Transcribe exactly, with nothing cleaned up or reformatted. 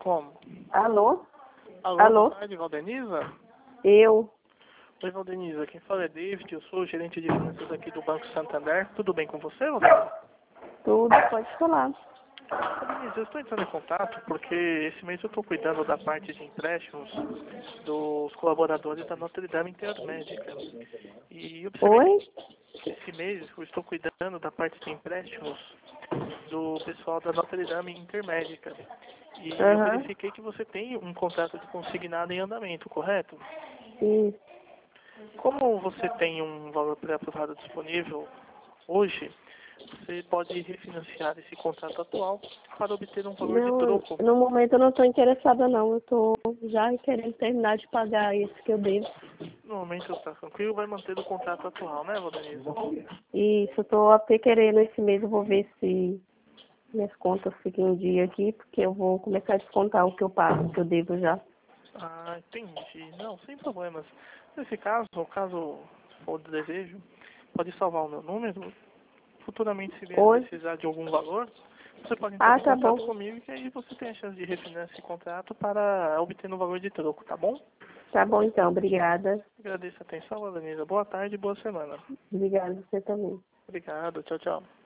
Como? Alô? Alô, Alô? boa tarde, Valdeniza? Eu? Oi, Valdeniza, quem fala é David, eu sou o gerente de finanças aqui do Banco Santander. Tudo bem com você, Valdeniza? Tudo, pode falar. Valdeniza, eu estou entrando em contato porque esse mês eu estou cuidando da parte de empréstimos dos colaboradores da Notre Dame Intermédica. E eu observei Oi? que esse mês eu estou cuidando da parte de empréstimos do pessoal da Notre Dame Intermédica. E eu Aham. verifiquei que você tem um contrato de consignado em andamento, correto? Sim. Como você tem um valor pré-aprovado disponível hoje, você pode refinanciar esse contrato atual para obter um valor de Não, troco. no momento eu não estou interessada não. Eu estou já querendo terminar de pagar esse que eu devo. No momento está tranquilo, vai manter o contrato atual, né, Valdeniza? Isso, eu estou até querendo esse mês, eu vou ver se minhas contas ficam em dia aqui, porque eu vou começar a descontar o que eu pago, o que eu devo já. Ah, entendi. Não, sem problemas. Nesse caso, caso for de desejo, pode salvar o meu número. Futuramente, se vier a Oi? precisar de algum valor, você pode entrar Ah, em tá contato bom. comigo e aí você tem a chance de refinanciar esse contrato para obter um valor de troco, tá bom? Tá bom então, obrigada. Agradeço a atenção, Valdeniza. Boa tarde e boa semana. Obrigada você também. Obrigado, tchau, tchau.